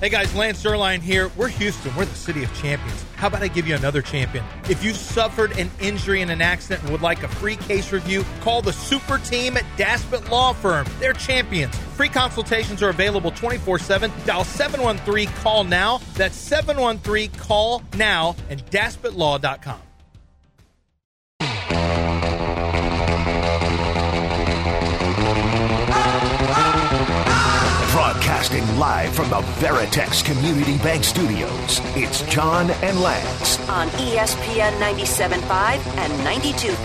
Hey guys, Lance Zierlein here. We're Houston. We're the city of champions. How about I give you another champion? If you've suffered an injury in an accident and would like a free case review, call the super team at Daspit Law Firm. They're champions. Free consultations are available 24/7. Dial 713-CALL-NOW. That's 713-CALL-NOW and DaspitLaw.com. Broadcasting live from the Veritex Community Bank Studios, it's John and Lance. On ESPN 97.5 and 92.5.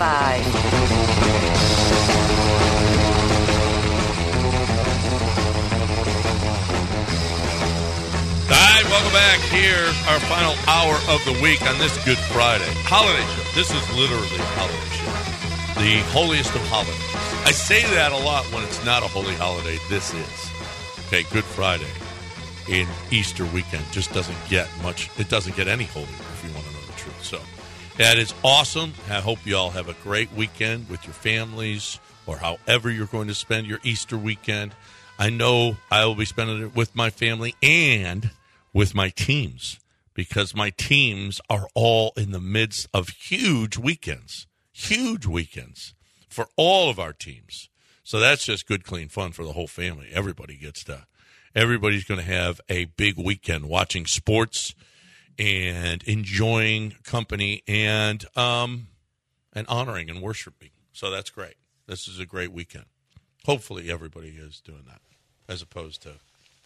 All right, welcome back. Here, our final hour of the week on this Good Friday. Holiday show. This is literally a holiday show. The holiest of holidays. I say that a lot when it's not a holy holiday. This is. Okay, Good Friday in Easter weekend just doesn't get much. It doesn't get any holier, if you want to know the truth. So that is awesome. I hope you all have a great weekend with your families or however you're going to spend your Easter weekend. I know I will be spending it with my family and with my teams because my teams are all in the midst of huge weekends for all of our teams. So that's just good, clean fun for the whole family. Everybody's going to have a big weekend watching sports and enjoying company and honoring and worshiping. So that's great. This is a great weekend. Hopefully everybody is doing that as opposed to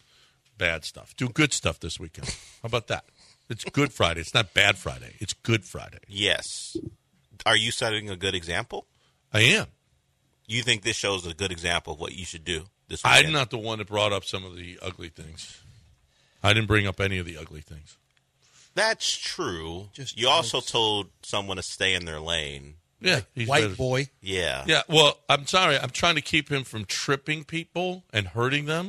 bad stuff. Do good stuff this weekend. How about that? It's Good Friday. It's not Bad Friday. It's Good Friday. Yes. Are you setting a good example? I am. You think this shows a good example of what you should do this weekend? I'm not the one that brought up some of the ugly things. I didn't bring up any of the ugly things. That's true. You also told someone to stay in their lane. Yeah. White boy. Yeah. Yeah, well, I'm sorry. I'm trying to keep him from tripping people and hurting them,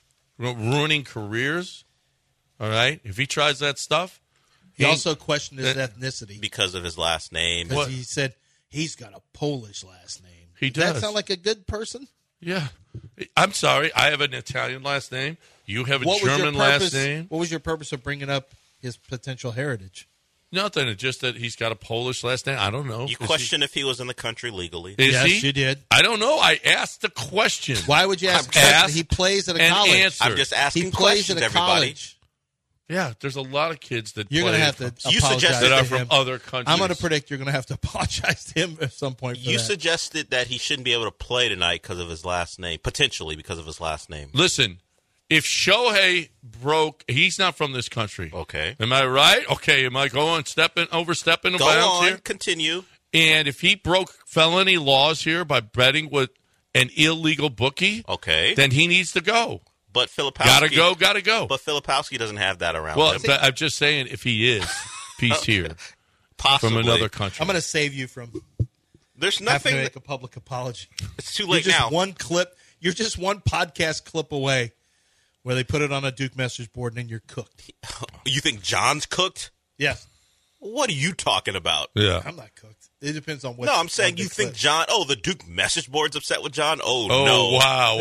ruining careers. All right? If he tries that stuff. He also questioned his ethnicity. Because of his last name. Because he said he's got a Polish last name. He does. does that sound like a good person? Yeah. I'm sorry. I have an Italian last name. You have a German last name. What was your purpose of bringing up his potential heritage? Nothing. It's just that he's got a Polish last name. I don't know. You questioned if he was in the country legally. Yes, you did. I don't know. I asked the question. Why would you ask a question? He plays at a college. Answered. I'm just asking he plays questions, at a everybody. college. Yeah, there's a lot of kids that you're going to have to apologize that are to from him. other countries. I'm going to predict you're going to have to apologize to him at some point. You suggested that he shouldn't be able to play tonight because of his last name, potentially because of his last name. Listen, if Shohei broke, he's not from this country. Okay, am I right? Okay, am I overstepping the Go bounds on, here? Continue. And if he broke felony laws here by betting with an illegal bookie, okay, then he needs to go. But Filipowski gotta go. But Filipowski doesn't have that around well, him. Well, I'm just saying, if he is, he's here, possibly from another country. I'm going to save you from. There's having nothing to make a public apology. It's too late you're just now. One clip. You're just one podcast clip away, where they put it on a Duke message board and then you're cooked. You think John's cooked? Yes. What are you talking about? Yeah, I'm not cooked. It depends on what. No, I'm saying you think John. Oh, the Duke message board's upset with John. Oh no! Wow.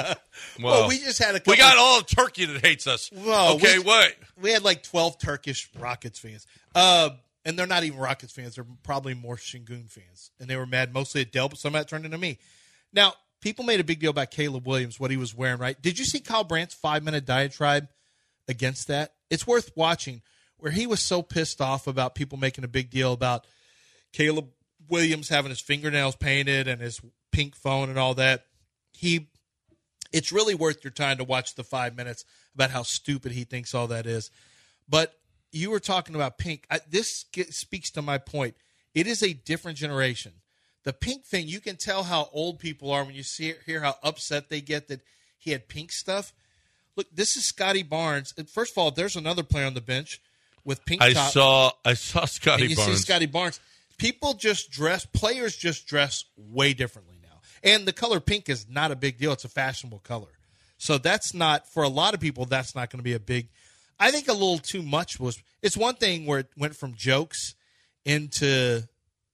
Well, we just had a. We got all of Turkey that hates us. Well, okay, what? We had like 12 Turkish Rockets fans, and they're not even Rockets fans. They're probably more Şengün fans, and they were mad mostly at Dell, but some of that turned into me. Now, people made a big deal about Caleb Williams, what he was wearing. Right? Did you see Kyle Brandt's 5-minute diatribe against that? It's worth watching. Where he was so pissed off about people making a big deal about Caleb Williams having his fingernails painted and his pink phone and all that. It's really worth your time to watch the 5 minutes about how stupid he thinks all that is. But you were talking about pink. This speaks to my point. It is a different generation. The pink thing, you can tell how old people are when you hear how upset they get that he had pink stuff. Look, this is Scotty Barnes. First of all, there's another player on the bench with pink top. I saw Scotty Barnes. You see Scotty Barnes. Players just dress way differently now. And the color pink is not a big deal. It's a fashionable color. So that's not, for a lot of people, that's not going to be a big, I think a little too much it's one thing where it went from jokes into,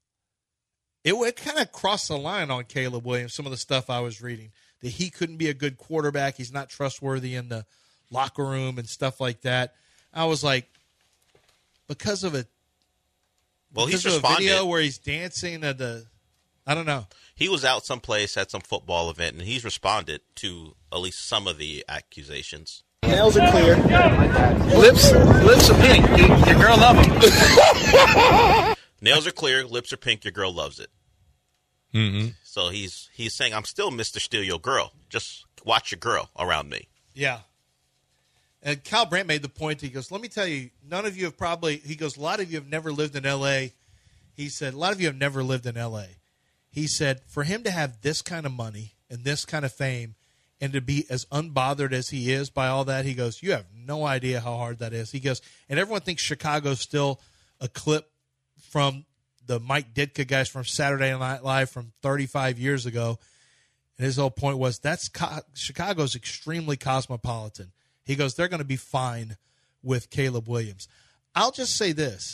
it kind of crossed the line on Caleb Williams, some of the stuff I was reading, that he couldn't be a good quarterback. He's not trustworthy in the locker room and stuff like that. I was like, because of a he's of a responded. video where he's dancing at I don't know. He was out someplace at some football event, and he's responded to at least some of the accusations. Nails are clear. Lips are pink. Your girl loves them. Nails are clear. Lips are pink. Your girl loves it. Mm-hmm. So he's saying, I'm still Mr. Steal Your Girl. Just watch your girl around me. Yeah. And Kyle Brandt made the point. He goes, let me tell you, none of you have he goes, a lot of you have never lived in L.A. He said, a lot of you have never lived in L.A. He said, for him to have this kind of money and this kind of fame and to be as unbothered as he is by all that, he goes, you have no idea how hard that is. He goes, and everyone thinks Chicago's still a clip from the Mike Ditka guys from Saturday Night Live from 35 years ago. And his whole point was Chicago's extremely cosmopolitan. He goes, they're going to be fine with Caleb Williams. I'll just say this.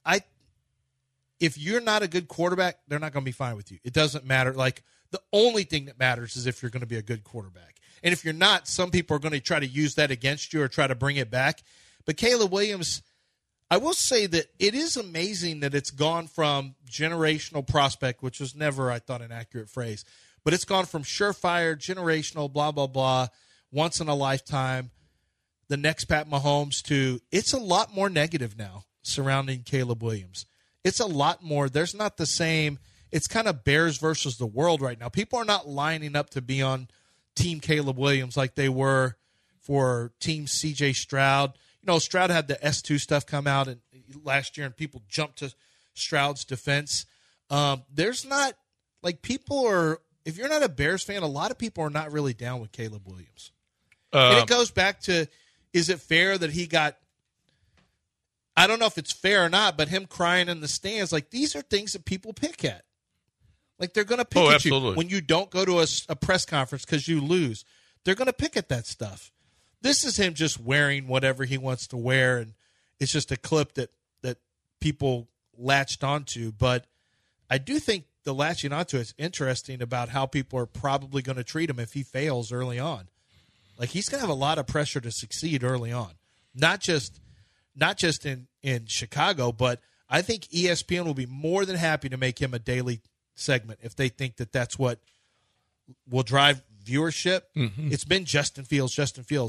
If you're not a good quarterback, they're not going to be fine with you. It doesn't matter. Like, the only thing that matters is if you're going to be a good quarterback. And if you're not, some people are going to try to use that against you or try to bring it back. But Caleb Williams, I will say that it is amazing that it's gone from generational prospect, which was never, I thought, an accurate phrase, but it's gone from surefire, generational, blah, blah, blah, once in a lifetime, the next Pat Mahomes to it's a lot more negative now surrounding Caleb Williams. It's a lot more. There's not the same. It's kind of Bears versus the world right now. People are not lining up to be on Team Caleb Williams like they were for Team C.J. Stroud. You know, Stroud had the S2 stuff come out last year, and people jumped to Stroud's defense. There's not like people are. If you're not a Bears fan, a lot of people are not really down with Caleb Williams. And it goes back to, is it fair that he got? I don't know if it's fair or not, but him crying in the stands, like these are things that people pick at. Like they're going to pick at you when you don't go to a press conference because you lose. They're going to pick at that stuff. This is him just wearing whatever he wants to wear, and it's just a clip that people latched onto. But I do think the latching onto is interesting about how people are probably going to treat him if he fails early on. Like he's going to have a lot of pressure to succeed early on, not just in Chicago, but I think ESPN will be more than happy to make him a daily segment if they think that that's what will drive viewership. Mm-hmm. It's been Justin Fields,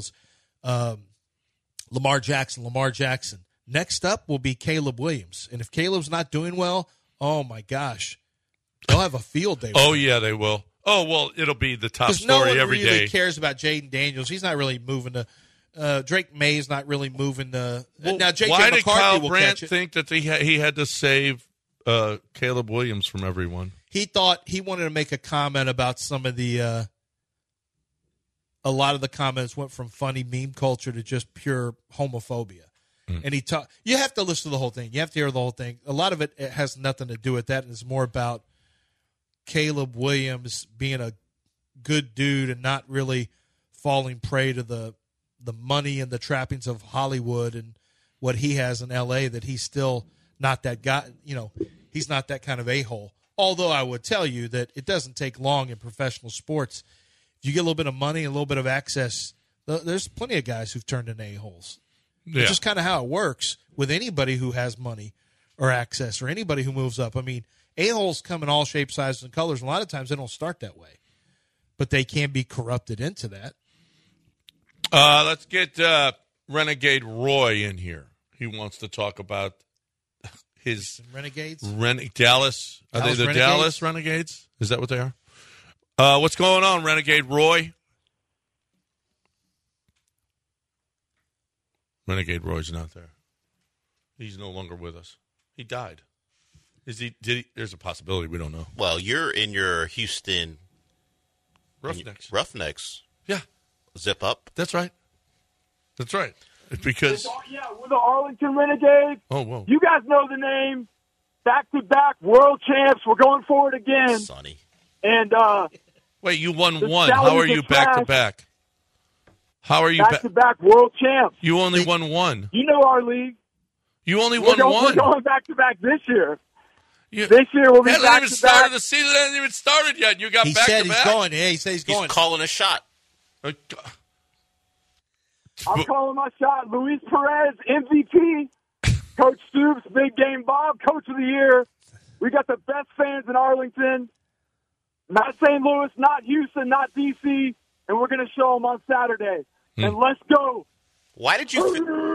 Lamar Jackson. Next up will be Caleb Williams. And if Caleb's not doing well, oh, my gosh, they'll have a field day. Oh, yeah, they will. Oh, well, it'll be the top story no one every really day. Cares about Jaden Daniels. He's not really moving the Drake May's not really moving the. Now, J.J. Why McCarthy did Kyle will Brandt catch it. think that he had to save Caleb Williams from everyone? He thought he wanted to make a comment about some of the. A lot of the comments went from funny meme culture to just pure homophobia, and he talked. You have to listen to the whole thing. You have to hear the whole thing. A lot of it has nothing to do with that. It's more about Caleb Williams being a good dude and not really falling prey to the money and the trappings of Hollywood and what he has in L.A., that he's still not that guy. You know, he's not that kind of a-hole. Although I would tell you that it doesn't take long in professional sports. If you get a little bit of money and a little bit of access, there's plenty of guys who've turned into a-holes. Yeah. It's just kind of how it works with anybody who has money or access or anybody who moves up. I mean, a-holes come in all shapes, sizes, and colors. A lot of times they don't start that way, but they can be corrupted into that. Let's get Renegade Roy in here. He wants to talk about his Renegades. Dallas. Are they the Renegades? Dallas Renegades? Is that what they are? What's going on, Renegade Roy? Renegade Roy's not there. He's no longer with us. He died. Is he? Did he? There's a possibility. We don't know. Well, you're in your Houston Roughnecks. Yeah. Zip up. That's right. That's right. Because we're the Arlington Renegades. Oh, whoa. You guys know the name. Back-to-back world champs. We're going for it again. Sonny. And wait, you won one. How are you back-to-back? How are you back-to-back world champs? You only won one. You know our league. You only won one. We're going back-to-back this year. This year we'll be back-to-back. The season hasn't even started yet. You got back-to-back. He said he's going. Yeah, he said he's going. He's calling a shot. I'm calling my shot. Luis Perez, MVP. Coach Stoops, Big Game Bob, Coach of the Year. We got the best fans in Arlington. Not St. Louis, not Houston, not D.C., and we're going to show them on Saturday. And let's go. Why did you?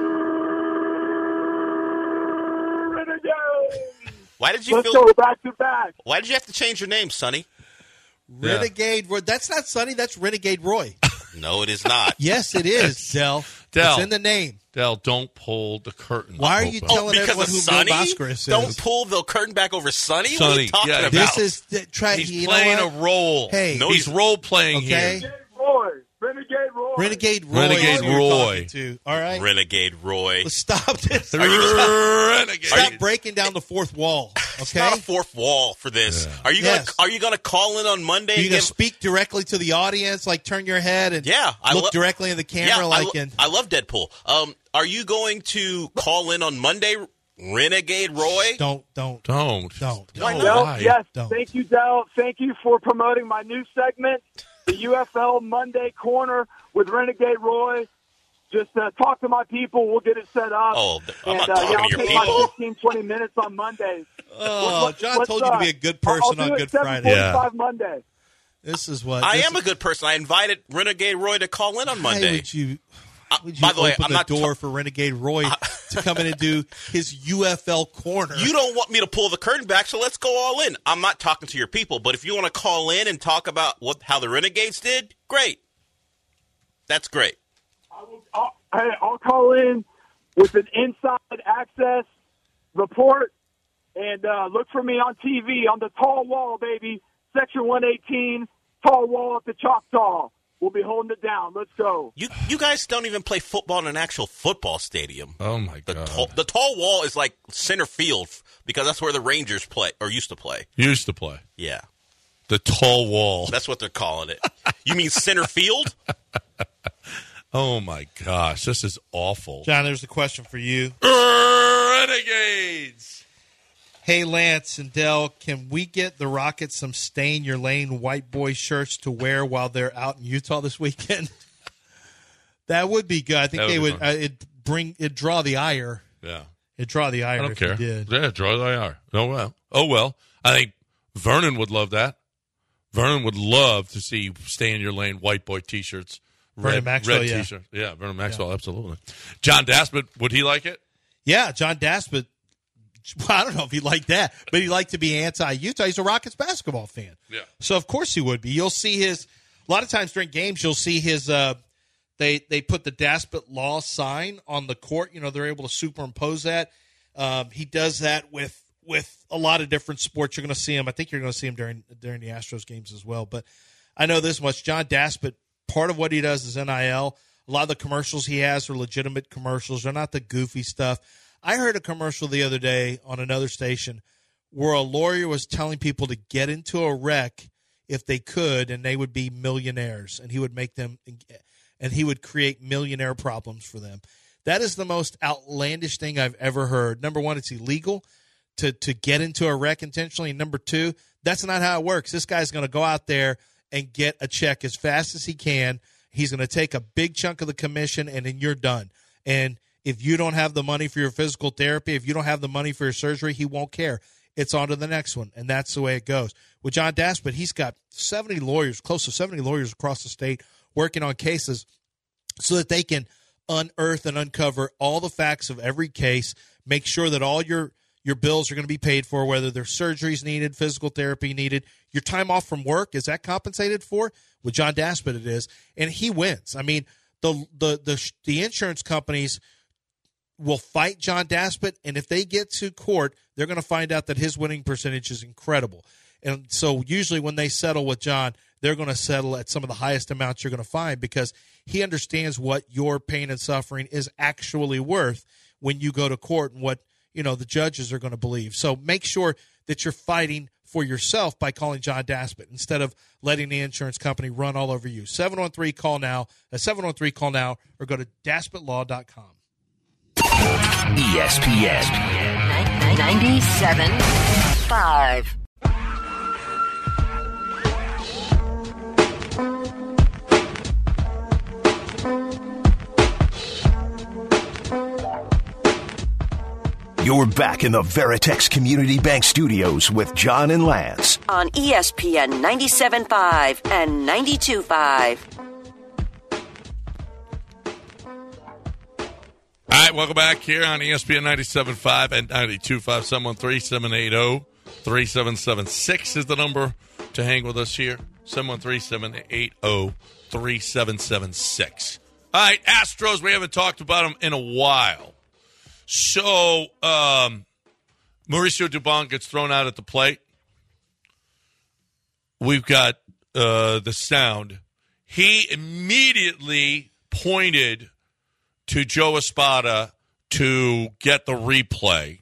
Why did you Let's feel? go back to back. Why did you have to change your name, Sonny? Renegade Roy. That's not Sonny. That's Renegade Roy. No, it is not. Yes, it is, Del. Del. It's in the name. Del, don't pull the curtain. Why are you open. telling Because everyone of who Sonny? Bill Boscaris Don't is? pull the curtain back over Sonny. What are Sonny, you talking yeah, about? This is try. He's you playing know a what? role. Hey. No, he's role playing Okay. here. Renegade Roy. Renegade Roy. Renegade is who you're Roy. talking to. All right. Renegade Roy. Let's stop this. Renegade. Stop breaking down the fourth wall. It's Okay. not a fourth wall for this. Yeah. Are you Yes. gonna call in on Monday? Are you and gonna give- speak directly to the audience, like turn your head and I look lo- directly in the camera, I love Deadpool. Are you going to call in on Monday, Renegade Roy? Don't. Don't. Why not? Del, Why? yes, Don't. thank you, Del. Thank you for promoting my new segment, the UFL Monday Corner with Renegade Roy. Just talk to my people. We'll get it set up. Oh, I'm not And, talking I'll to your take people. my 15, 20 minutes on Mondays. Oh, John Let's, told you to be a good person I'll do on it Good Friday. 7:45 Monday. This is what I this am a good person. I invited Renegade Roy to call in on Why Monday. would you By the way, open I'm the not door for Renegade Roy to come in and do his UFL corner? You don't want me to pull the curtain back, so let's go all in. I'm not talking to your people, but if you want to call in and talk about how the Renegades did, great. That's great. I'll call in with an inside access report and look for me on TV on the tall wall, baby. Section 118, tall wall at the Choctaw. We'll be holding it down. Let's go. You guys don't even play football in an actual football stadium. Oh my God. The tall wall is like center field because that's where the Rangers play or used to play. Used to play. Yeah. The tall wall. That's what they're calling it. You mean center field? Oh my gosh, this is awful. John, there's a question for you. Renegades. Hey, Lance and Dell, can we get the Rockets some Stay in Your Lane white boy shirts to wear while they're out in Utah this weekend? That would be good. I think That they would would. be It'd draw the ire. Yeah. It'd draw the ire I don't if care. you did. Yeah, draw the IR. Oh well. I think Vernon would love that. Vernon would love to see Stay in Your Lane white boy T-shirts. Vernon Maxwell, red yeah. T-shirt. Yeah, Vernon Maxwell, absolutely. John Daspit, would he like it? Yeah, John Daspit. Well, I don't know if he liked that, but he liked to be anti-Utah. He's a Rockets basketball fan. Yeah. So, of course, he would be. You'll see his – a lot of times during games, you'll see his they put the Daspit Law sign on the court. You know, they're able to superimpose that. He does that with a lot of different sports. You're going to see him. I think you're going to see him during the Astros games as well. But I know this much. John Daspit, part of what he does is NIL. A lot of the commercials he has are legitimate commercials. They're not the goofy stuff. I heard a commercial the other day on another station where a lawyer was telling people to get into a wreck if they could, and they would be millionaires, and he would make them, and he would create millionaire problems for them. That is the most outlandish thing I've ever heard. Number one, it's illegal to get into a wreck intentionally. And number two, that's not how it works. This guy's going to go out there and get a check as fast as he can. He's going to take a big chunk of the commission, and then you're done. And if you don't have the money for your physical therapy, if you don't have the money for your surgery, he won't care. It's on to the next one, and that's the way it goes. With John Daspit, he's got 70 lawyers, close to 70 lawyers across the state working on cases so that they can unearth and uncover all the facts of every case, make sure that all your bills are going to be paid for, whether there's surgeries needed, physical therapy needed. Your time off from work, is that compensated for? With John Daspit, it is, and he wins. I mean, the insurance companies will fight John Daspit, and if they get to court, they're going to find out that his winning percentage is incredible. And so usually when they settle with John, they're going to settle at some of the highest amounts you're going to find because he understands what your pain and suffering is actually worth when you go to court and what, the judges are going to believe. So make sure that you're fighting for yourself by calling John Daspit instead of letting the insurance company run all over you. 713-CALL-NOW, 713-CALL-NOW, or go to DaspitLaw.com. ESPN 97.5. You're back in the Veritex Community Bank Studios with John and Lance. On ESPN 97.5 and 92.5. All right, welcome back here on ESPN 97.5 and 92.5. 713-780-3776 is the number to hang with us here. 713-780-3776. All right, Astros, we haven't talked about them in a while. So, Mauricio Dubon gets thrown out at the plate. We've got the sound. He immediately pointed to Joe Espada to get the replay.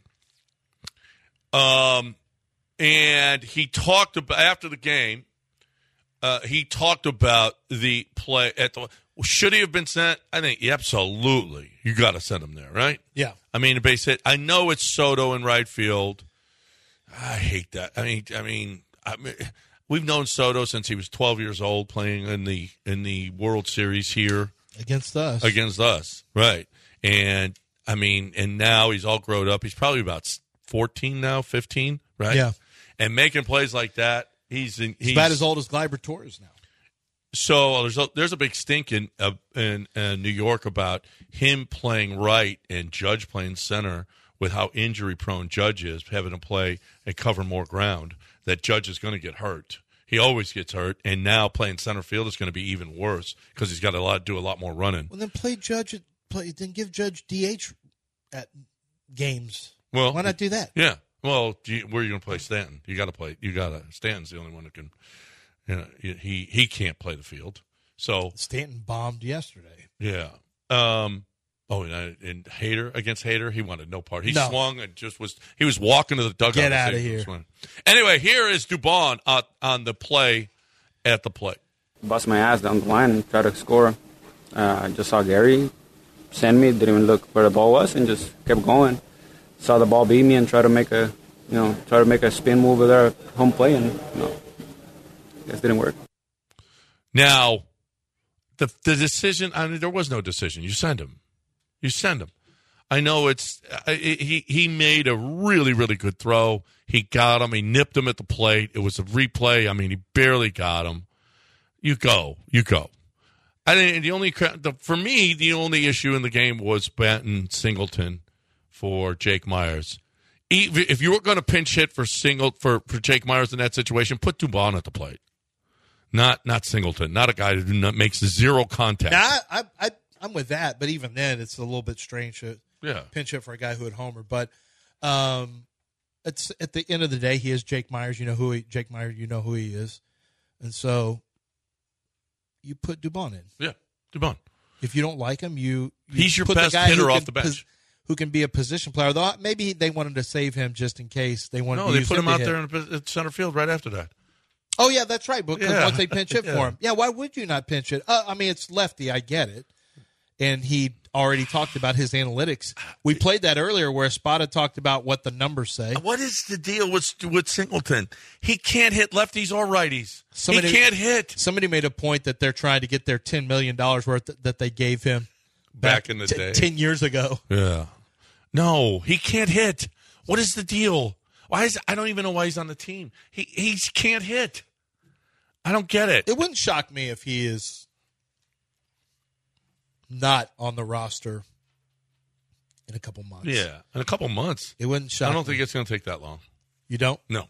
And he talked about, after the game, he talked about the play at the. Should he have been sent? I think absolutely. You got to send him there, right? Yeah. I mean, a base hit. I know it's Soto in right field. I hate that. I mean, we've known Soto since he was 12 years old, playing in the World Series here against us. Right? And I mean, and now he's all grown up. He's probably about 14 now, 15, right? Yeah. And making plays like that, he's about as old as Gleyber Torres now. So there's a big stink in New York about him playing right and Judge playing center with how injury-prone Judge is, having to play and cover more ground, that Judge is going to get hurt. He always gets hurt, and now playing center field is going to be even worse because he's got to do a lot more running. Well, then then give Judge DH at games. Well, why not do that? Yeah. Well, where are you going to play Stanton? You got to. Stanton's the only one that can. You know, he can't play the field. So Stanton bombed yesterday. Yeah. And Hader against Hader, he wanted no part. He swung and he was walking to the dugout. Get out of here. Anyway, here is Dubon on the play at the plate. Bust my ass down the line and try to score. Just saw Gary send me, didn't even look where the ball was, and just kept going. Saw the ball beat me and try to make a spin move with our home plate, and it didn't work. Now, the decision, there was no decision. You send him. I know he made a really, really good throw. He got him. He nipped him at the plate. It was a replay. I mean, he barely got him. You go. I think for me, the only issue in the game was Banton Singleton for Jake Myers. If you were going to pinch hit for Jake Myers in that situation, put Dubon at the plate. Not Singleton, not a guy who makes zero contact. Now, I'm with that, but even then, it's a little bit strange to pinch hit for a guy who had homered. But it's at the end of the day, he is Jake Myers. You know who he is, and so you put Dubon in. Yeah, Dubon. If you don't like him, he's your put best the guy hitter off the bench. Who can be a position player? Though maybe they wanted to save him just in case they wanted. No, they put him out there in center field right after that. Oh, yeah, that's right. Because once they pinch hit for him. Yeah, why would you not pinch it? I mean, it's lefty. I get it. And he already talked about his analytics. We played that earlier where Espada talked about what the numbers say. What is the deal with Singleton? He can't hit lefties or righties. He can't hit. Somebody made a point that they're trying to get their $10 million worth that they gave him back in the day. 10 years ago. Yeah. No, he can't hit. What is the deal? I don't even know why he's on the team. He can't hit. I don't get it. It wouldn't shock me if he is not on the roster in a couple months. Yeah, in a couple months. It wouldn't shock me. I don't think it's going to take that long. You don't? No.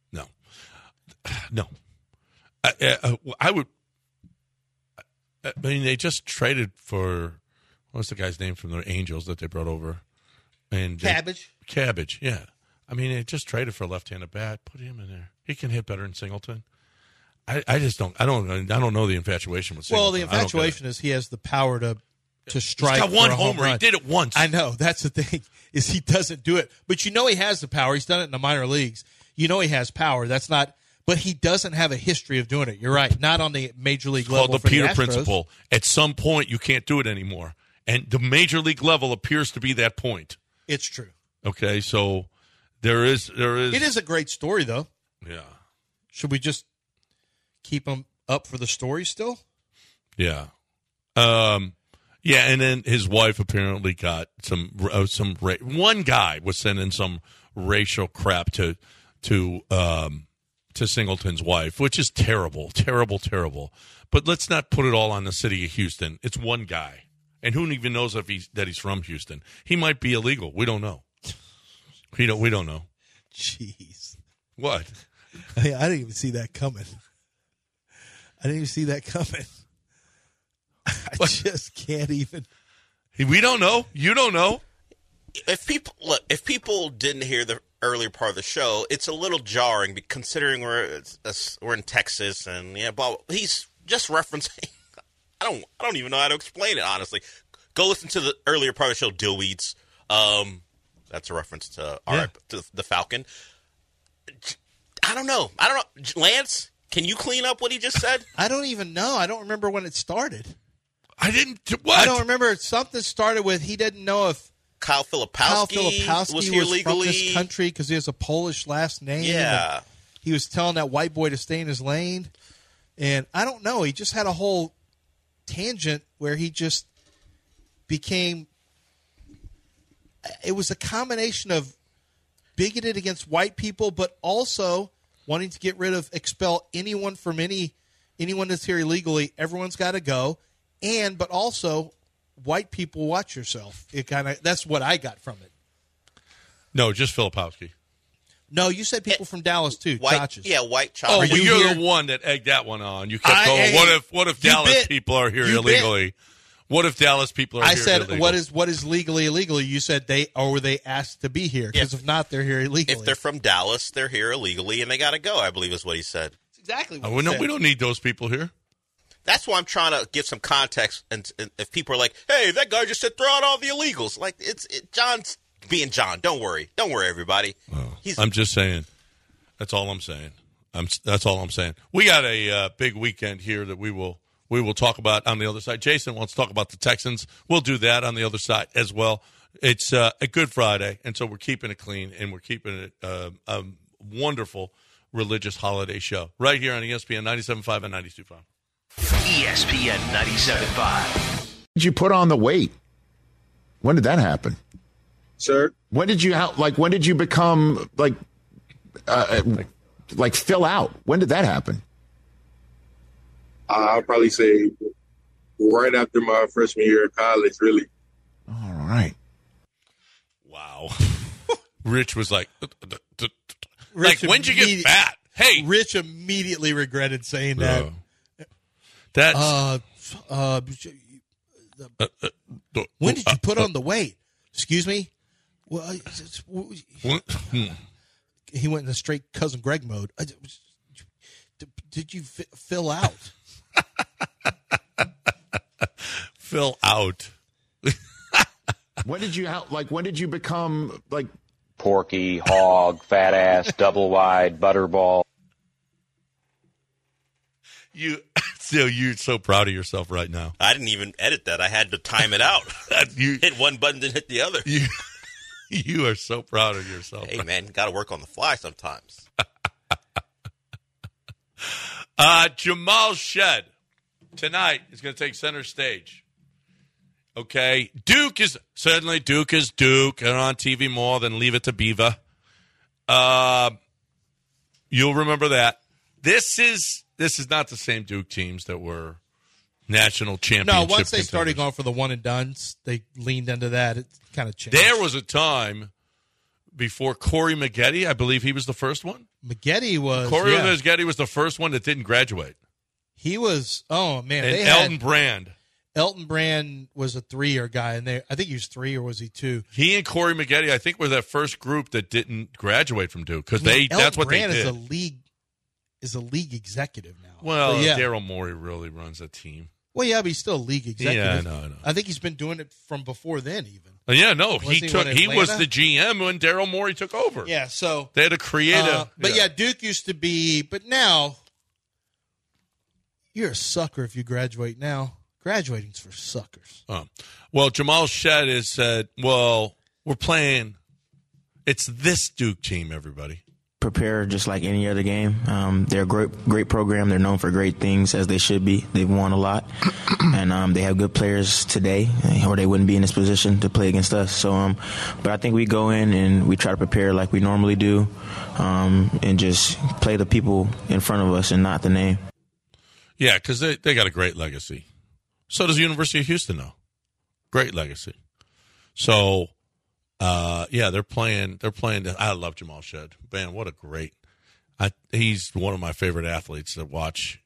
I would. I mean, they just traded for what's the guy's name from the Angels that they brought over? And Cabbage, yeah. I mean, they just traded for a left-handed bat. Put him in there. He can hit better than Singleton. I just don't. I don't know the infatuation with Singleton. Well, the infatuation is he has the power to strike. He's got one for a home homer. run. He did it once. I know. That's the thing is he doesn't do it, but you know he has the power. He's done it in the minor leagues. You know he has power. That's not. But he doesn't have a history of doing it. You're right. Not on the major league level. Called the Peter principle. At some point, you can't do it anymore, and the major league level appears to be that point. It's true. Okay, so there is. It is a great story, though. Yeah. Should we just keep him up for the story still? Yeah. Yeah, and then his wife apparently got one guy was sending some racial crap to Singleton's wife, which is terrible, terrible, terrible. But let's not put it all on the city of Houston. It's one guy, and who even knows that he's from Houston? He might be illegal. We don't know. We don't know. Jeez, what? I didn't even see that coming. I just can't even. We don't know. You don't know. If people didn't hear the earlier part of the show, it's a little jarring considering we're in Texas and but he's just referencing. I don't even know how to explain it honestly. Go listen to the earlier part of the show, Dillweeds. That's a reference to to the Falcon. I don't know. Lance, can you clean up what he just said? I don't even know. I don't remember when it started. I didn't. What? I don't remember. Something started with he didn't know if Kyle Filipowski was here legally from this country because he has a Polish last name. Yeah, he was telling that white boy to stay in his lane, and I don't know. He just had a whole tangent where he just became. It was a combination of bigoted against white people, but also wanting to expel anyone from anyone that's here illegally. Everyone's got to go. But also, white people, watch yourself. That's what I got from it. No, just Filipowski. No, you said people from Dallas too. Chotches. Yeah, white Chotches. Oh, but you're the one that egged that one on. You kept going. What if Dallas people are here illegally? What if Dallas people are here illegally? I said, what is legally illegal? You said were they asked to be here? Because if not, they're here illegally. If they're from Dallas, they're here illegally, and they got to go, I believe is what he said. That's exactly what he said. We don't need those people here. That's why I'm trying to give some context. And if people are like, hey, that guy just said throw out all the illegals. Like, John's being John. Don't worry, everybody. Oh, I'm just saying. That's all I'm saying. That's all I'm saying. We got a big weekend here that we will talk about on the other side. Jason wants to talk about the Texans. We'll do that on the other side as well. It's a Good Friday, and so we're keeping it clean, and we're keeping it a wonderful religious holiday show right here on ESPN 97.5 and 92.5. ESPN 97.5. Did you put on the weight? When did that happen? Sir? When did you become like fill out? When did that happen? I'll probably say right after my freshman year of college, really. All right. Wow. Rich was like, when'd you get fat? Hey. Rich immediately regretted saying that. That's when did you put on the weight? Excuse me? Well, he went in a straight Cousin Greg mode. Did you fill out? Fill out. When did you become like Porky, hog, fat ass, double wide, butterball? You're so proud of yourself right now. I didn't even edit that. I had to time it out. Hit one button, then hit the other. You are so proud of yourself. Hey, man, got to work on the fly sometimes. Jamal Shed tonight is going to take center stage. Okay. Duke is Duke, and on TV more than Leave It to Beaver. You'll remember that. This is not the same Duke teams that were national championship. No, once they contenders. started going for the one and dones, they leaned into that. It kind of changed. There was a time before Corey Maggette, I believe he was the first one. Maggette was Maggette was the first one that didn't graduate. He was. Oh man, and Elton Brand. Elton Brand was a 3-year guy, and I think he was 3 or was he 2? He and Corey Maggette, I think, were that first group that didn't graduate from Duke because that's what Brand they did. Is a league executive now. Well, Daryl Morey really runs a team. Well, yeah, but he's still a league executive. Yeah, no. I think he's been doing it from before then, even. Yeah, no, he was the GM when Daryl Morey took over. Yeah, so they had to create But Duke used to be. But now, you're a sucker if you graduate now. Graduating's for suckers. Well, Jamal Shed has said, "Well, we're playing. It's this Duke team, everybody. prepare just like any other game. They're a great program. They're known for great things, as they should be. They've won a lot, and they have good players today, or they wouldn't be in this position to play against us. So, but I think we go in and we try to prepare like we normally do, and just play the people in front of us and not the name. Yeah, because they got a great legacy. So does the University of Houston, though. Great legacy. So, they're playing. I love Jamal Shead. Man, what a great. He's one of my favorite athletes to watch.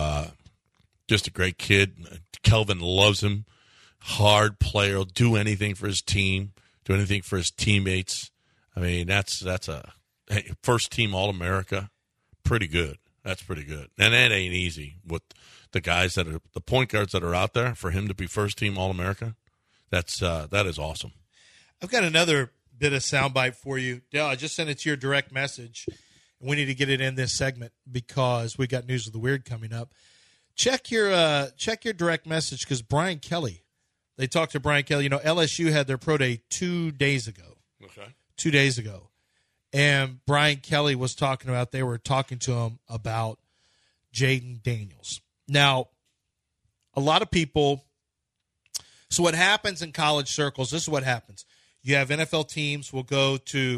Just a great kid. Kelvin loves him. Hard player. Will do anything for his team. Do anything for his teammates. I mean, that's a first team All-America. Pretty good. That's pretty good. And that ain't easy with the guys that are the point guards that are out there. For him to be first team All-America, that is awesome. I've got another bit of soundbite for you. Dale, I just sent it to your direct message. We need to get it in this segment because we got News of the Weird coming up. Check your direct message because Brian Kelly, they talked to Brian Kelly. You know, LSU had their pro day 2 days ago. Okay. 2 days ago. And Brian Kelly was talking about, they were talking to him about Jaden Daniels. Now, a lot of people, so what happens in college circles, this is what happens. You have NFL teams will go to,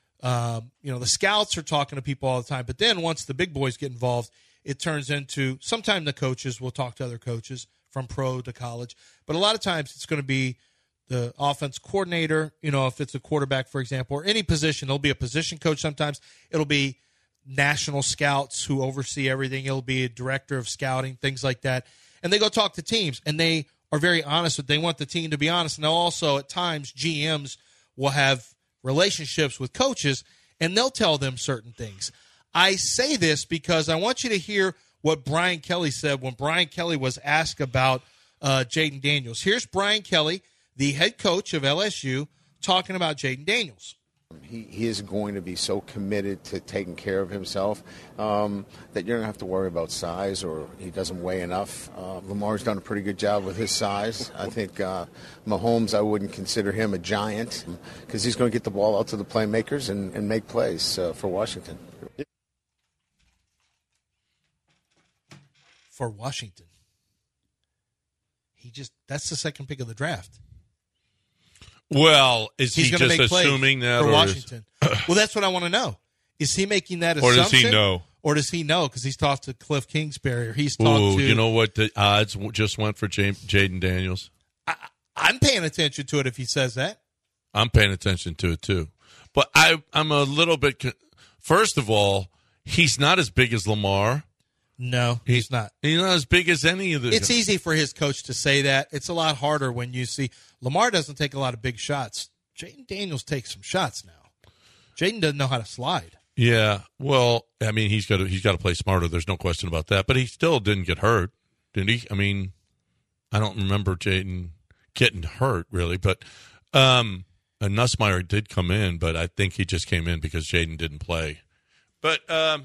the scouts are talking to people all the time. But then once the big boys get involved, it turns into, sometimes the coaches will talk to other coaches from pro to college. But a lot of times it's going to be the offense coordinator, if it's a quarterback, for example, or any position. There'll be a position coach sometimes. It'll be national scouts who oversee everything. It'll be a director of scouting, things like that. And they go talk to teams, and they are very honest. They want the team to be honest. And also, at times, GMs will have relationships with coaches, and they'll tell them certain things. I say this because I want you to hear what Brian Kelly said when Brian Kelly was asked about Jaden Daniels. Here's Brian Kelly, the head coach of LSU, talking about Jaden Daniels. He is going to be so committed to taking care of himself that you're going to have to worry about size or he doesn't weigh enough. Lamar's done a pretty good job with his size. I think Mahomes, I wouldn't consider him a giant because he's going to get the ball out to the playmakers and make plays for Washington. For Washington. That's the second pick of the draft. Well, is he just assuming that for Washington? Well, that's what I want to know. Is he making that assumption? Or does he know? Or does he know? Because he's talked to Cliff Kingsbury. Or he's talked to. You know what the odds just went for Jaden Daniels? I'm paying attention to it if he says that. I'm paying attention to it too. But I'm a little bit. First of all, he's not as big as Lamar. No, he's not. He's not as big as any of the. It's easy for his coach to say that. It's a lot harder when you see Lamar doesn't take a lot of big shots. Jaden Daniels takes some shots now. Jaden doesn't know how to slide. Yeah, well, I mean, he's got to play smarter. There's no question about that. But he still didn't get hurt, did he? I mean, I don't remember Jaden getting hurt really. But Nussmeier did come in, but I think he just came in because Jaden didn't play. But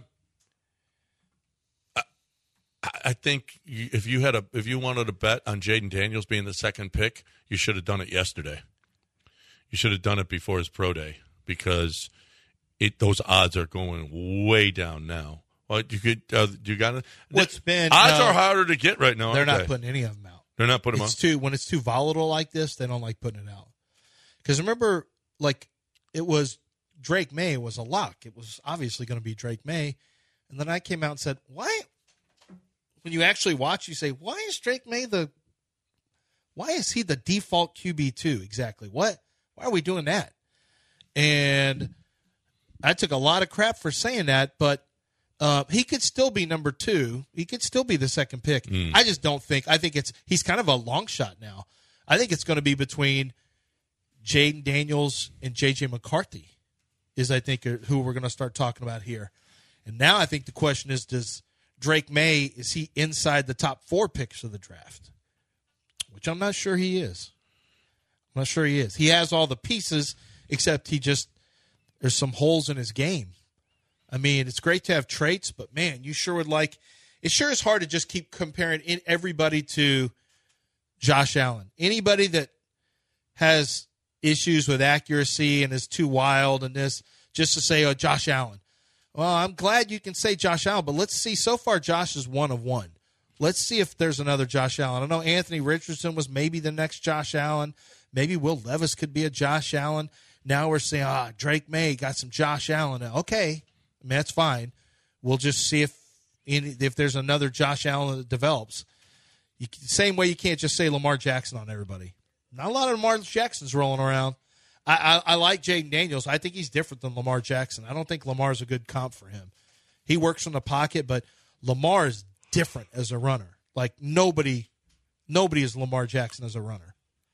I think if you wanted to bet on Jaden Daniels being the second pick, you should have done it yesterday. You should have done it before his pro day because those odds are going way down now. Well, you got it. What's been odds are harder to get right now. They're not putting any of them out. They're not putting them out. When it's too volatile like this, they don't like putting it out. Because remember, it was Drake May was a lock. It was obviously going to be Drake May, and then I came out and said, why? When you actually watch, you say, why is Drake May why is he the default QB2 exactly? Why are we doing that? And I took a lot of crap for saying that, but he could still be number 2. He could still be the second pick. I just don't think. I think he's kind of a long shot now. I think it's going to be between Jaden Daniels and J.J. McCarthy is, I think, who we're going to start talking about here. And now I think the question is, does Drake May, is he inside the top 4 picks of the draft? Which I'm not sure he is. I'm not sure he is. He has all the pieces, except there's some holes in his game. I mean, it's great to have traits, but man, you sure would like, it sure is hard to just keep comparing everybody to Josh Allen. Anybody that has issues with accuracy and is too wild and this, just to say, oh, Josh Allen. Well, I'm glad you can say Josh Allen, but let's see. So far, Josh is 1 of 1. Let's see if there's another Josh Allen. I know Anthony Richardson was maybe the next Josh Allen. Maybe Will Levis could be a Josh Allen. Now we're saying, Drake May got some Josh Allen. Okay, I mean, that's fine. We'll just see if there's another Josh Allen that develops. Same way you can't just say Lamar Jackson on everybody. Not a lot of Lamar Jacksons rolling around. I like Jaden Daniels. I think he's different than Lamar Jackson. I don't think Lamar's a good comp for him. He works from the pocket, but Lamar is different as a runner. Like nobody is Lamar Jackson as a runner.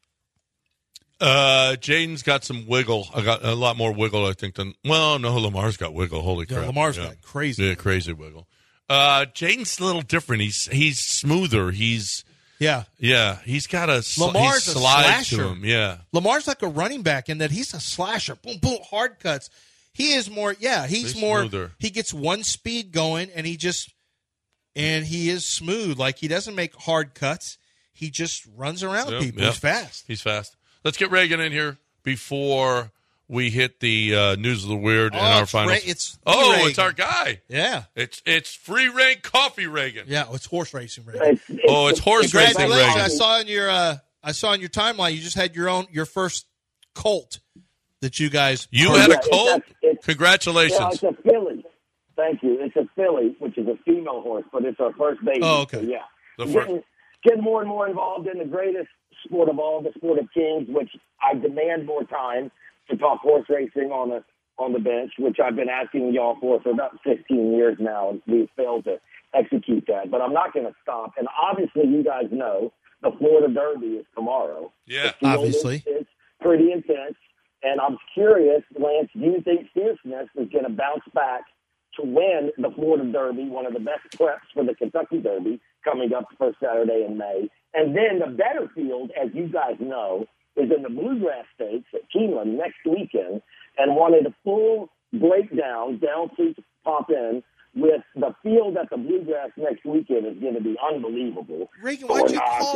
Jaden's got some wiggle. I got a lot more wiggle, I think, than Lamar's got wiggle. Holy crap. Lamar's got crazy. Yeah, crazy wiggle. Jaden's a little different. He's smoother. He's got a Lamar's slide a slasher. to him. Yeah. Lamar's like a running back in that he's a slasher. Boom, boom, hard cuts. He is more, he's more, smoother. He gets one speed going and he is smooth. Like he doesn't make hard cuts. He just runs around people. Yep. He's fast. He's fast. Let's get Reagan in here before we hit the news of the weird in our final. It's our guy. Yeah. It's free reign coffee Reagan. Yeah, it's horse racing Reagan. It's horse racing Reagan. I saw in your timeline you just had your first colt that you guys. You had a colt? Congratulations. Yeah, it's a filly. Thank you. It's a filly, which is a female horse, but it's our first baby. Oh, okay. So, yeah. Getting more and more involved in the greatest sport of all, the sport of kings, which I demand more time to talk horse racing on the bench, which I've been asking y'all for about 15 years now, and we've failed to execute that. But I'm not going to stop. And obviously, you guys know the Florida Derby is tomorrow. Yeah, obviously. It's pretty intense. And I'm curious, Lance, do you think Steer Smith is going to bounce back to win the Florida Derby, one of the best preps for the Kentucky Derby, coming up the first Saturday in May? And then the better field, as you guys know, is in the Bluegrass Stakes at Keeneland next weekend, and wanted a full breakdown, down to pop in, with the field at the Bluegrass next weekend is going to be unbelievable. Reagan, why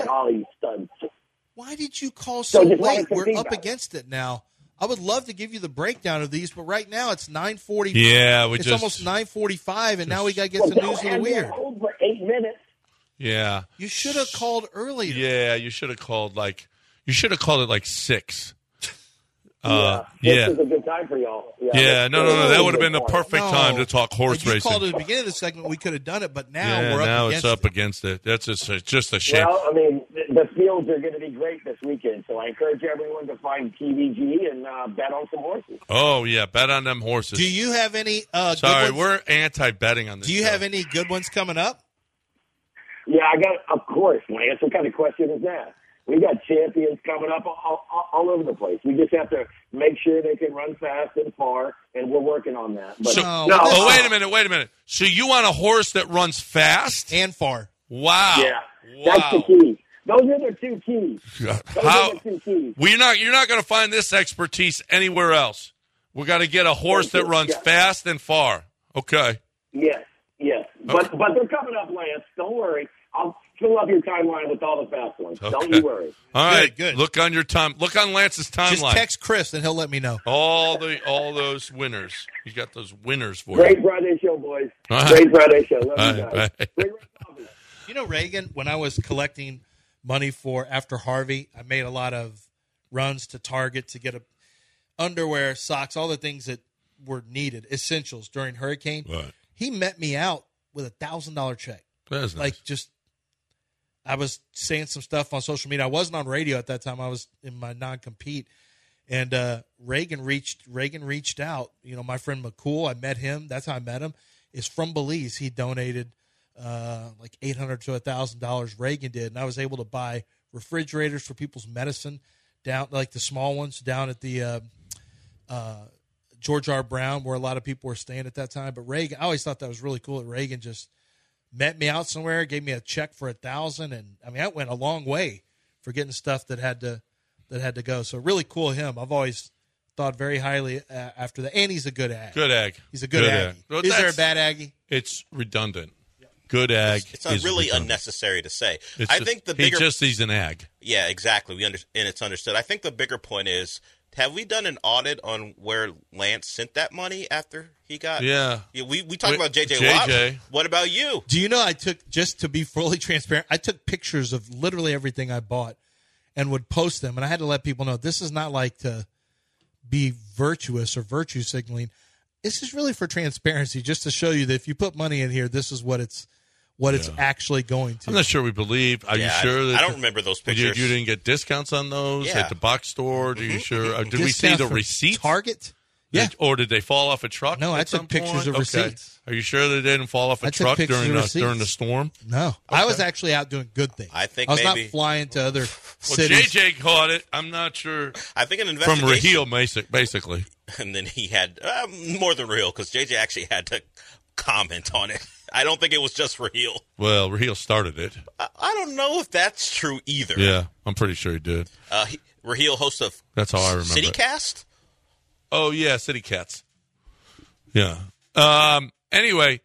did you call so late? We're up against it now. I would love to give you the breakdown of these, but right now it's 9:40. Yeah, almost 9:45, and now we got to get the news of the weird. Hold for 8 minutes. Yeah, you should have called earlier. Yeah, you should have called it like 6. This is a good time for y'all. No. That would have been the perfect time to talk horse racing. You called at the beginning of the segment. We could have done it, but now we're up against it. That's just a shame. Well, I mean, the fields are going to be great this weekend, so I encourage everyone to find TVG and bet on some horses. Oh, yeah, bet on them horses. Do you have any good ones? We're anti-betting on this. Do you have any good ones coming up? Yeah, I got, of course, Lance. What kind of question is that? We got champions coming up all over the place. We just have to make sure they can run fast and far, and we're working on that. But wait a minute. So you want a horse that runs fast and far? Wow. Yeah, that's the key. Those are the two keys. Well, you're not going to find this expertise anywhere else. We got to get a horse that runs fast and far. Okay. Yes. But they're coming up, Lance. Don't worry. I'll fill up your timeline with all the fast ones. Okay. Don't you worry. All right. Good. Look on Lance's timeline. Just text Chris and he'll let me know. All those winners. He's got those winners for Great you. Friday show, boys. Great Friday show. Love you guys. You know, Reagan, when I was collecting money for after Harvey, I made a lot of runs to Target to get underwear, socks, all the things that were needed, essentials during Hurricane. Right. He met me out with $1,000 check. That's nice. I was saying some stuff on social media. I wasn't on radio at that time. I was in my non-compete. And Reagan reached out. You know, my friend McCool, I met him. That's how I met him. Is from Belize. He donated like $800 to $1,000. Reagan did, and I was able to buy refrigerators for people's medicine down, like the small ones, down at the George R. Brown, where a lot of people were staying at that time. But Reagan, I always thought that was really cool that Reagan just met me out somewhere, gave me a check for $1,000, and I mean that went a long way for getting stuff that had to go. So really cool of him. I've always thought very highly after that, and he's a good ag. Good ag. He's a good Aggie. Well, is there a bad Aggie? It's redundant. Good ag. It's really redundant. Unnecessary to say. He's an ag. Yeah, exactly. And it's understood. I think the bigger point is Have we done an audit on where Lance sent that money after he got? Yeah. We talked about JJ Watt. What about you? Do you know I took, just to be fully transparent, I took pictures of literally everything I bought and would post them. And I had to let people know this is not like to be virtuous or virtue signaling. This is really for transparency, just to show you that if you put money in here, this is what it's actually going to. I'm not sure we believe. Are you sure? I don't remember those pictures. You didn't get discounts on those at the box store? Are you sure? Did we see the receipt? Target? Yeah. Or did they fall off a truck? No, I took pictures of receipts. Are you sure they didn't fall off a truck during the storm? No. Okay. I was actually out doing good things. I was not flying to other cities. JJ caught it. I'm not sure. I think an investigation. From Raheel, basically. And then he had more than Raheel, because JJ actually had to comment on it. I don't think it was just Raheel. Well, Raheel started it. I don't know if that's true either. Yeah, I'm pretty sure he did. Raheel, host of That's how I remember CityCast? Oh, yeah, City Cats. Yeah. Anyway.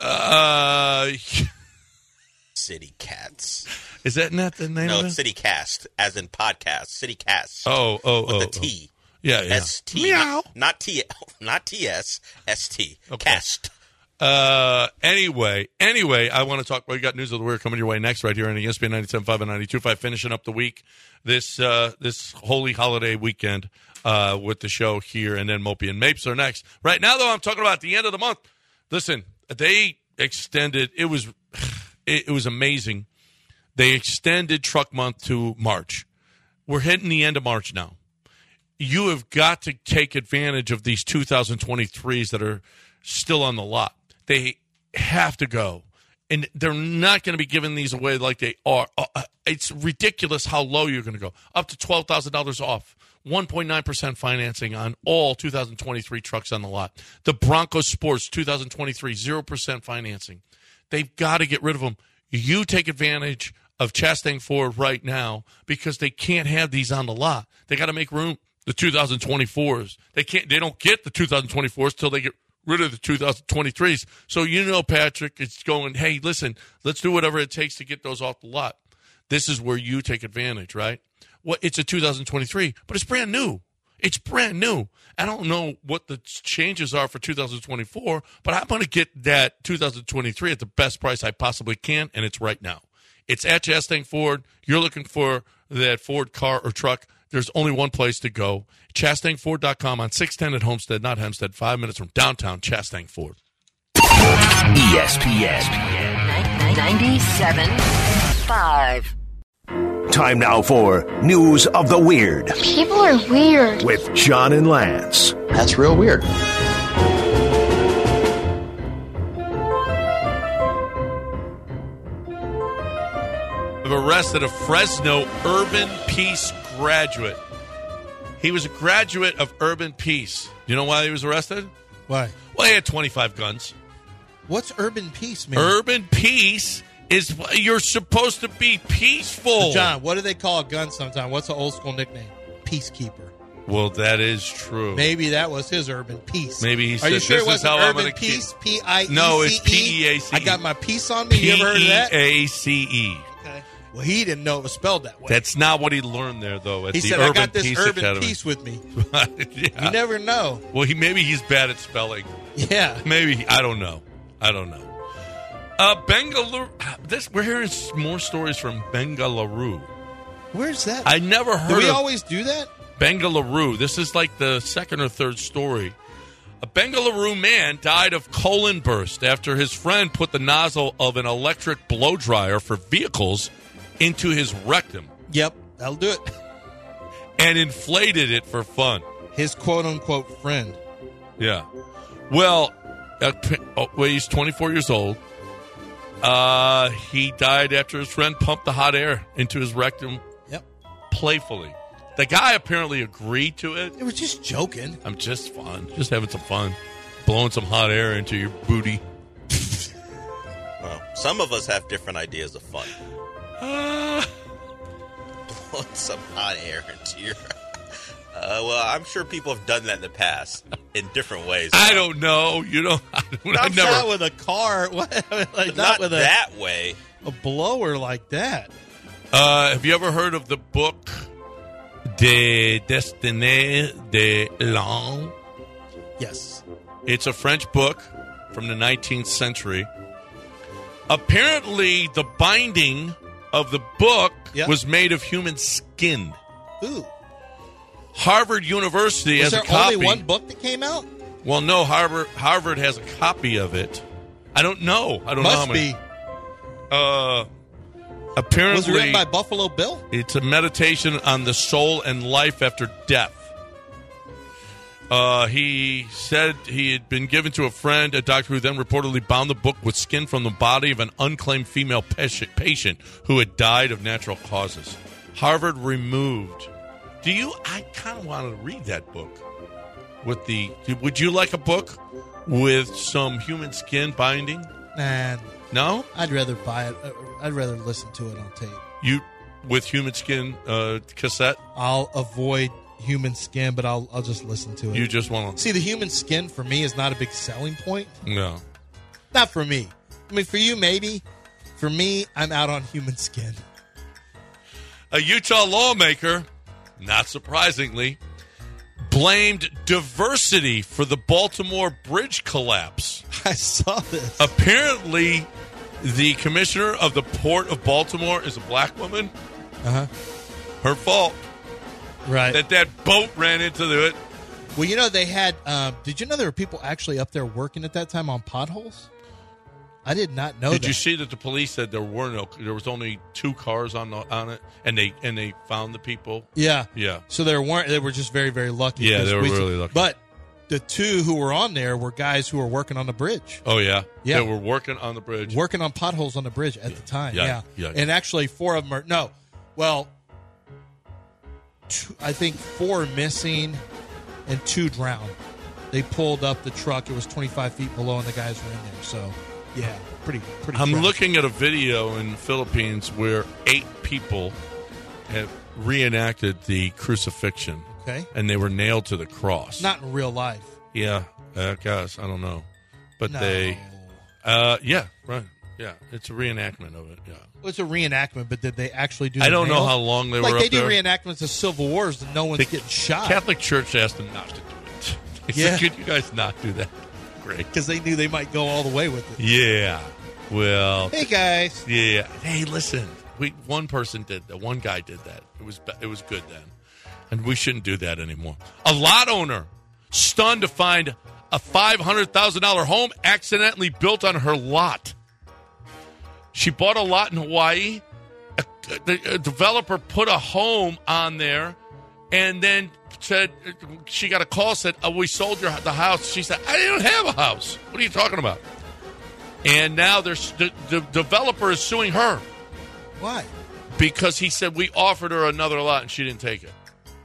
City Cats. Is that not the name of it? No, CityCast, as in podcast. CityCast. With the T. Yeah. S-T. Meow. Not T-S, S-T. Okay. Cast. Anyway, I want to talk. We got News of the Weird coming your way next, right here on ESPN 97.5 and 92.5, finishing up the week this holy holiday weekend with the show here, and then Mopey and Mapes are next. Right now, though, I'm talking about the end of the month. Listen, they extended. It was amazing. They extended Truck Month to March. We're hitting the end of March now. You have got to take advantage of these 2023s that are still on the lot. They have to go. And they're not going to be giving these away like they are. It's ridiculous how low you're going to go. Up to $12,000 off. 1.9% financing on all 2023 trucks on the lot. The Bronco Sports 2023, 0% financing. They've got to get rid of them. You take advantage of Chastang Ford right now because they can't have these on the lot. They got to make room. The 2024s. They don't get the 2024s till they get rid of the 2023s. So Patrick, it's going, hey, listen, let's do whatever it takes to get those off the lot. This is where you take advantage, right? Well, it's a 2023, but it's brand new. It's brand new. I don't know what the changes are for 2024, but I'm going to get that 2023 at the best price I possibly can, and it's right now. It's at Chastang Ford. You're looking for that Ford car or truck. There's only one place to go. ChastangFord.com on 610 at Homestead, not Hempstead, 5 minutes from downtown Chastang Ford. ESPN 97.5. Time now for News of the Weird. People are weird. With John and Lance. That's real weird. Arrested a Fresno Urban Peace graduate. He was a graduate of Urban Peace. You know why he was arrested? Why? Well, he had 25 guns. What's Urban Peace mean? Urban Peace is you're supposed to be peaceful. So John, what do they call a gun sometimes? What's an old school nickname? Peacekeeper. Well, that is true. Maybe that was his Urban Peace. Maybe he said, Are you sure this it wasn't is how Urban I'm Peace? P-I-E-C-E? No, it's P-E-A-C-E. I got my peace on me. You ever heard of that? P-E-A-C-E. Okay. Well, he didn't know it was spelled that way. That's not what he learned there, though. At he the said, Urban I got this Peace Urban Academy. Peace with me. Yeah. You never know. Well, maybe he's bad at spelling. Yeah. Maybe. I don't know. Bengaluru. We're hearing more stories from Bengaluru. Where's that? I never heard of. Do we always do that? Bengaluru. This is like the second or third story. A Bengaluru man died of colon burst after his friend put the nozzle of an electric blow dryer for vehicles into his rectum. Yep, that'll do it. And inflated it for fun. His quote-unquote friend. Yeah. Well, he's 24 years old. He died after his friend pumped the hot air into his rectum. Yep. Playfully. The guy apparently agreed to it. It was just joking. I'm just fun. Just having some fun. Blowing some hot air into your booty. Well, some of us have different ideas of fun. Blowing some hot air into your... well, I'm sure people have done that in the past in different ways. I don't know. Not with a car. Not with that way. A blower like that. Have you ever heard of the book de Destinée de l'Homme. Yes. It's a French book from the 19th century. Apparently, the binding of the book was made of human skin. Ooh. Harvard University has a copy. Was there only one book that came out? Well, no. Harvard has a copy of it. I don't know. I don't know how many. Apparently, was it written by Buffalo Bill? It's a meditation on the soul and life after death. He said he had been given to a friend, a doctor who then reportedly bound the book with skin from the body of an unclaimed female patient who had died of natural causes. Harvard removed. I kind of want to read that book. Would you like a book with some human skin binding? Nah. No? I'd rather buy it. I'd rather listen to it on tape. With human skin cassette? I'll avoid human skin, but I'll just listen to it. You just want to... See, the human skin for me is not a big selling point. No. Not for me. I mean, for you, maybe. For me, I'm out on human skin. A Utah lawmaker, not surprisingly, blamed diversity for the Baltimore bridge collapse. I saw this. Apparently, the commissioner of the Port of Baltimore is a black woman. Uh-huh. Her fault. Right. That boat ran into it. Well, they had... did you know there were people actually up there working at that time on potholes? I did not know that. Did you see that the police said there was only 2 cars on it, and they found the people? Yeah. Yeah. So they were just very, very lucky. Yeah, they were really lucky. But the 2 who were on there were guys who were working on the bridge. Oh, yeah? Yeah. They were working on the bridge. Working on potholes on the bridge at the time. Yeah. Yeah. And actually 4 of them are... No. Well, I think 4 are missing and 2 drowned. They pulled up the truck. It was 25 feet below, and the guys were in there. So, yeah, pretty. I'm tragic. looking at a video in the Philippines where 8 people have reenacted the crucifixion. Okay. And they were nailed to the cross. Not in real life. Yeah, I guess. I don't know. But No. they... yeah, right. Yeah, it's a reenactment of it, yeah. Well, it's a reenactment, but did they actually do I the don't know nails? how long they like were up they do there. reenactments of Civil Wars and no one's getting shot. Catholic Church asked them not to do it. They said, could you guys not do that? Great. Because they knew they might go all the way with it. Yeah. Well. Hey, guys. Yeah. Hey, listen. One person did that. One guy did that. It was good then. And we shouldn't do that anymore. A lot owner stunned to find a $500,000 home accidentally built on her lot. She bought a lot in Hawaii. A developer put a home on there and then said, she got a call, said, we sold the house. She said, I didn't have a house. What are you talking about? And now the developer is suing her. Why? Because he said we offered her another lot and she didn't take it.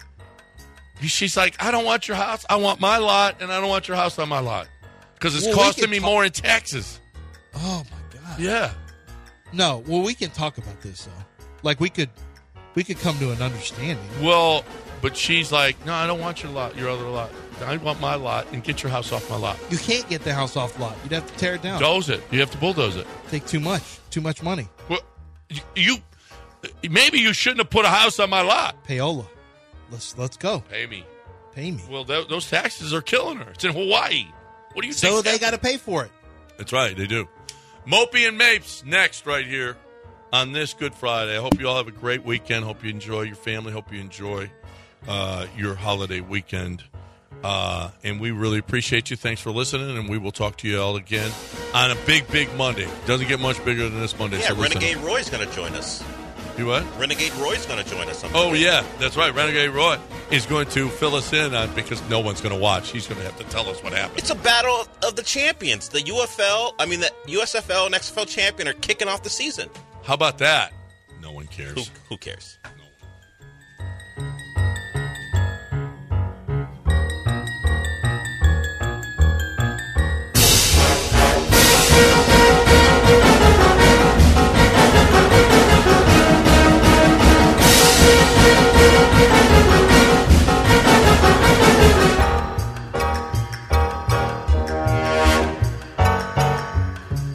She's like, I don't want your house. I want my lot, and I don't want your house on my lot. Because it's costing me more in taxes. Oh, my God. Yeah. No, well, we can talk about this, though. Like, we could come to an understanding. Well, but she's like, no, I don't want your other lot. I want my lot, and get your house off my lot. You can't get the house off lot. You'd have to tear it down. Doze it. You have to bulldoze it. Take too much money. Well, maybe you shouldn't have put a house on my lot. Paola, let's go. Pay me. Well, those taxes are killing her. It's in Hawaii. What do you think? So they got to pay for it. That's right, they do. Mopey and Mapes next right here on this Good Friday. I hope you all have a great weekend. Hope you enjoy your family. Hope you enjoy your holiday weekend. And we really appreciate you. Thanks for listening, and we will talk to you all again on a big, big Monday. Doesn't get much bigger than this Monday. Yeah, so Renegade Roy's going to join us. You what? Renegade Roy's going to join us. Oh, yeah, that's right. Renegade Roy is going to fill us in on, because no one's going to watch. He's going to have to tell us what happened. It's a battle of the champions. The USFL and XFL champion are kicking off the season. How about that? No one cares. Who cares?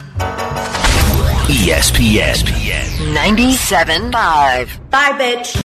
ESPN 97.5. Bye, bitch.